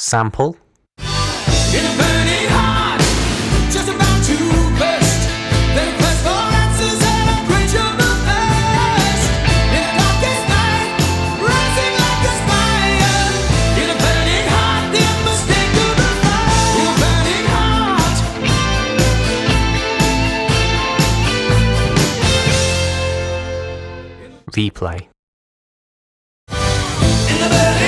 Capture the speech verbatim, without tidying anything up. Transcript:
Sample. In a burning heart, just about to burst. Then a quest for answers and a quenchable thirst. In a darkest night, rising like a fire. In a burning heart, the unmistakable fire. In a burning heart. Replay. In the burning